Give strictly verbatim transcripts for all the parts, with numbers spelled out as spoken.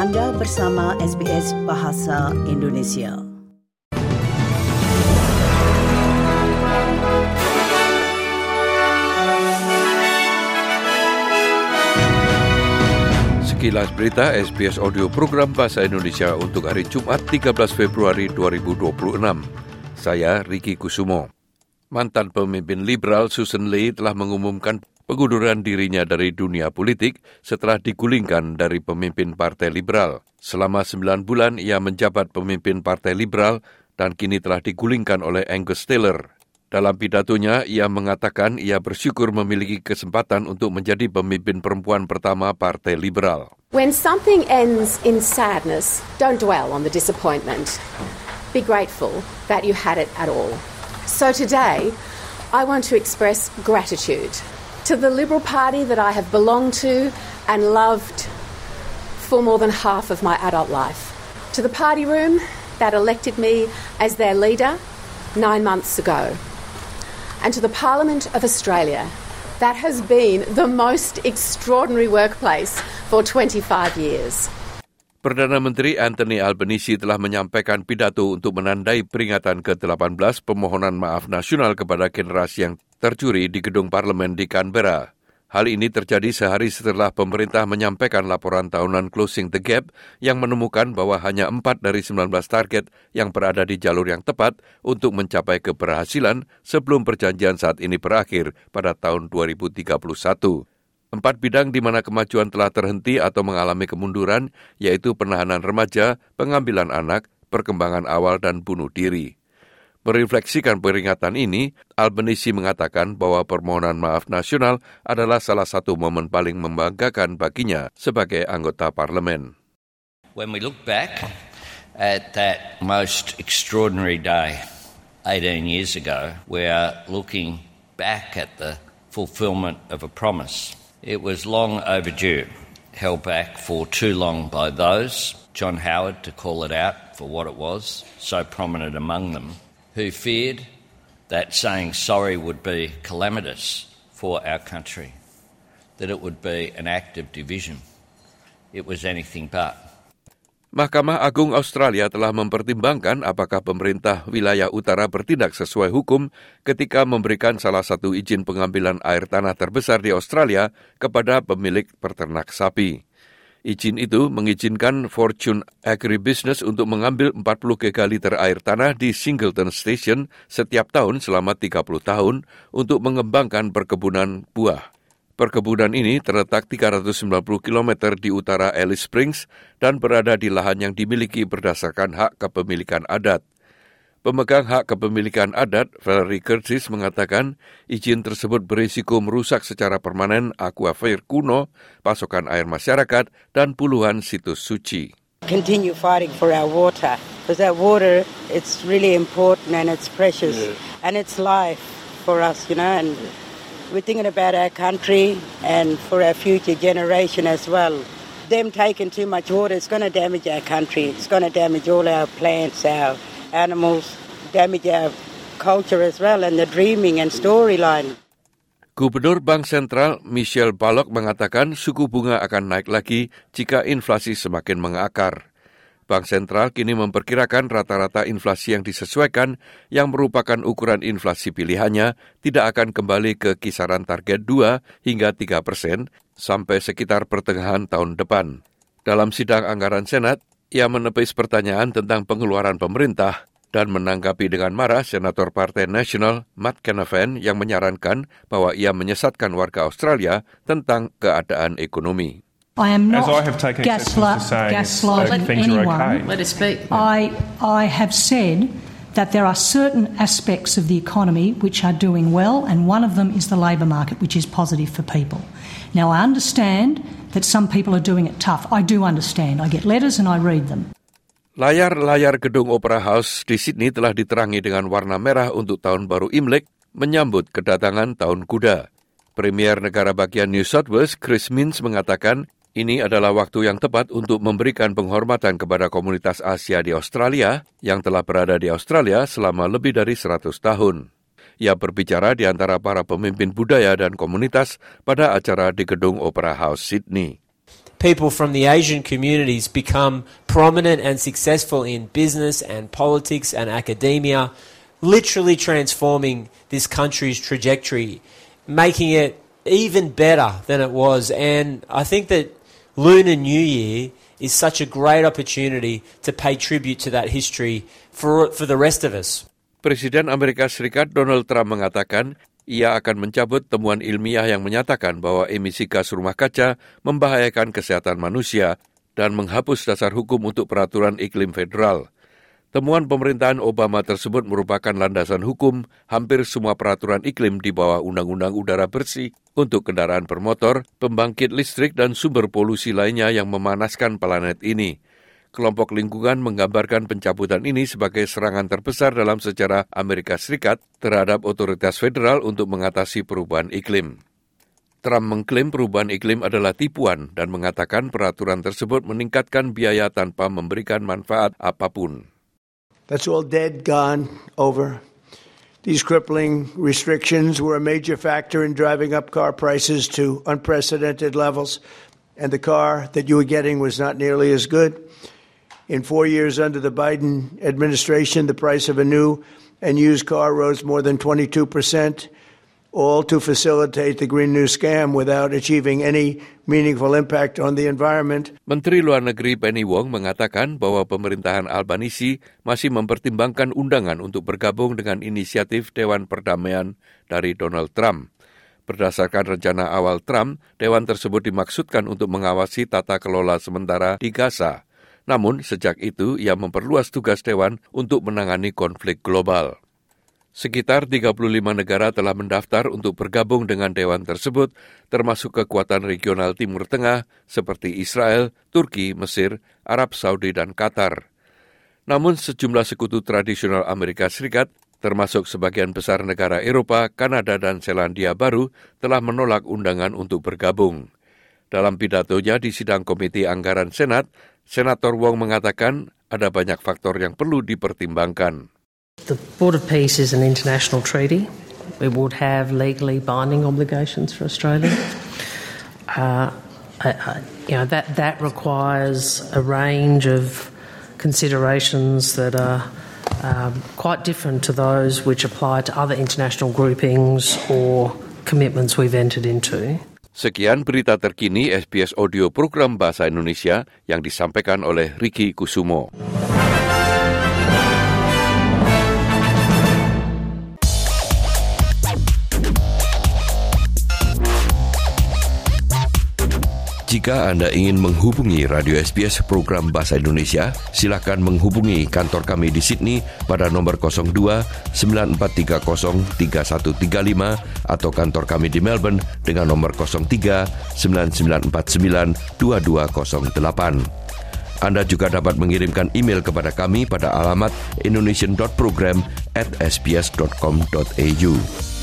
Anda bersama S B S Bahasa Indonesia. Sekilas berita S B S Audio Program Bahasa Indonesia untuk hari Jumat tiga belas Februari dua ribu dua puluh enam. Saya Riki Kusumo. Mantan pemimpin liberal Susan Lee telah mengumumkan pengunduran dirinya dari dunia politik setelah digulingkan dari pemimpin Partai Liberal. Selama sembilan bulan ia menjabat pemimpin Partai Liberal dan kini telah digulingkan oleh Angus Taylor. Dalam pidatonya, ia mengatakan ia bersyukur memiliki kesempatan untuk menjadi pemimpin perempuan pertama Partai Liberal. When something ends in sadness, don't dwell on the disappointment. Be grateful that you had it at all. So today, I want to express gratitude to the Liberal Party that I have belonged to and loved for more than half of my adult life. To the party room that elected me as their leader nine months ago. And to the Parliament of Australia that has been the most extraordinary workplace for twenty-five years. Perdana Menteri Anthony Albanese telah menyampaikan pidato untuk menandai peringatan ke delapan belas permohonan maaf nasional kepada generasi yang tercuri di gedung parlemen di Canberra. Hal ini terjadi sehari setelah pemerintah menyampaikan laporan tahunan Closing the Gap yang menemukan bahwa hanya empat dari sembilan belas target yang berada di jalur yang tepat untuk mencapai keberhasilan sebelum perjanjian saat ini berakhir pada tahun dua ribu tiga puluh satu. Empat bidang di mana kemajuan telah terhenti atau mengalami kemunduran, yaitu penahanan remaja, pengambilan anak, perkembangan awal, dan bunuh diri. Merefleksikan peringatan ini, Albanese mengatakan bahwa permohonan maaf nasional adalah salah satu momen paling membanggakan baginya sebagai anggota parlemen. When we look back at that most extraordinary day eighteen years ago, we are looking back at the fulfillment of a promise. It was long overdue, held back for too long by those, John Howard to call it out for what it was, so prominent among them, who feared that saying sorry would be calamitous for our country, that it would be an act of division. It was anything but. Mahkamah Agung Australia telah mempertimbangkan apakah pemerintah wilayah utara bertindak sesuai hukum ketika memberikan salah satu izin pengambilan air tanah terbesar di Australia kepada pemilik peternak sapi. Izin itu mengizinkan Fortune Agribusiness untuk mengambil empat puluh gigaliter air tanah di Singleton Station setiap tahun selama tiga puluh tahun untuk mengembangkan perkebunan buah. Perkebunan ini terletak tiga ratus sembilan puluh kilometer di utara Alice Springs dan berada di lahan yang dimiliki berdasarkan hak kepemilikan adat. Pemegang hak kepemilikan adat, Valerie Curtis, mengatakan izin tersebut berisiko merusak secara permanen aquifer kuno, pasokan air masyarakat, dan puluhan situs suci. Continue fighting for our water, because that water, it's really important and it's precious, yeah. And it's life for us, you know, and we're thinking about our country and for our future generation as well. Them taking too much water, it's going to damage our country. It's going to damage all our plants, our animals, damage our culture as well, and the dreaming and storyline. Gubernur Bank Sentral Michelle Bullock mengatakan suku bunga akan naik lagi jika inflasi semakin mengakar. Bank Sentral kini memperkirakan rata-rata inflasi yang disesuaikan yang merupakan ukuran inflasi pilihannya tidak akan kembali ke kisaran target dua hingga tiga persen sampai sekitar pertengahan tahun depan. Dalam sidang anggaran Senat, ia menepis pertanyaan tentang pengeluaran pemerintah dan menanggapi dengan marah Senator Partai Nasional Matt Canavan yang menyarankan bahwa ia menyesatkan warga Australia tentang keadaan ekonomi. I am not gaslight, gaslighting anyone. Okay. Let us speak. I, I have said that there are certain aspects of the economy which are doing well, and one of them is the labour market, which is positive for people. Now, I understand that some people are doing it tough. I do understand. I get letters and I read them. Layar-layar gedung Opera House di Sydney telah diterangi dengan warna merah untuk tahun baru Imlek menyambut kedatangan Tahun Kuda. Premier negara bagian New South Wales Chris Minns mengatakan ini adalah waktu yang tepat untuk memberikan penghormatan kepada komunitas Asia di Australia yang telah berada di Australia selama lebih dari seratus tahun. Ia berbicara di antara para pemimpin budaya dan komunitas pada acara di gedung Opera House Sydney. people from the Asian communities become prominent and successful in business and politics and academia, literally transforming this country's trajectory, making it even better than it was. And I think that Lunar New Year is such a great opportunity to pay tribute to that history for for the rest of us. Presiden Amerika Serikat Donald Trump mengatakan ia akan mencabut temuan ilmiah yang menyatakan bahwa emisi gas rumah kaca membahayakan kesehatan manusia dan menghapus dasar hukum untuk peraturan iklim federal. Temuan pemerintahan Obama tersebut merupakan landasan hukum hampir semua peraturan iklim di bawah Undang-Undang Udara Bersih untuk kendaraan bermotor, pembangkit listrik dan sumber polusi lainnya yang memanaskan planet ini. Kelompok lingkungan menggambarkan pencabutan ini sebagai serangan terbesar dalam sejarah Amerika Serikat terhadap otoritas federal untuk mengatasi perubahan iklim. Trump mengklaim perubahan iklim adalah tipuan dan mengatakan peraturan tersebut meningkatkan biaya tanpa memberikan manfaat apapun. That's all dead, gone, over. These crippling restrictions were a major factor in driving up car prices to unprecedented levels, and the car that you were getting was not nearly as good. In four years under the Biden administration, the price of a new and used car rose more than twenty-two percent, all to facilitate the Green New Scam without achieving any meaningful impact on the environment. Menteri Luar Negeri Penny Wong mengatakan bahwa pemerintahan Albanisi masih mempertimbangkan undangan untuk bergabung dengan inisiatif Dewan Perdamaian dari Donald Trump. Berdasarkan rencana awal Trump, Dewan tersebut dimaksudkan untuk mengawasi tata kelola sementara di Gaza. Namun, sejak itu ia memperluas tugas Dewan untuk menangani konflik global. Sekitar tiga puluh lima negara telah mendaftar untuk bergabung dengan Dewan tersebut, termasuk kekuatan regional Timur Tengah seperti Israel, Turki, Mesir, Arab Saudi, dan Qatar. Namun, sejumlah sekutu tradisional Amerika Serikat, termasuk sebagian besar negara Eropa, Kanada, dan Selandia Baru, telah menolak undangan untuk bergabung. Dalam pidatonya di sidang Komite Anggaran Senat, Senator Wong mengatakan ada banyak faktor yang perlu dipertimbangkan. The Board of Peace is an international treaty. We would have legally binding obligations for Australia. Uh, uh, you know, that, that requires a range of considerations that are um, quite different to those which apply to other international groupings or commitments we've entered into. Sekian berita terkini S B S Audio Program Bahasa Indonesia yang disampaikan oleh Ricky Kusumo. Jika Anda ingin menghubungi Radio S B S Program Bahasa Indonesia, silakan menghubungi kantor kami di Sydney pada nomor nol dua sembilan empat tiga nol tiga satu tiga lima atau kantor kami di Melbourne dengan nomor nol tiga sembilan sembilan empat sembilan dua dua nol delapan. Anda juga dapat mengirimkan email kepada kami pada alamat indonesian dot program at s b s dot com dot a u.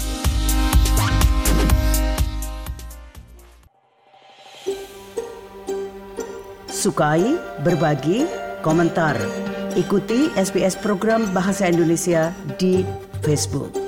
Sukai, berbagi, komentar. Ikuti S B S Program Bahasa Indonesia di Facebook.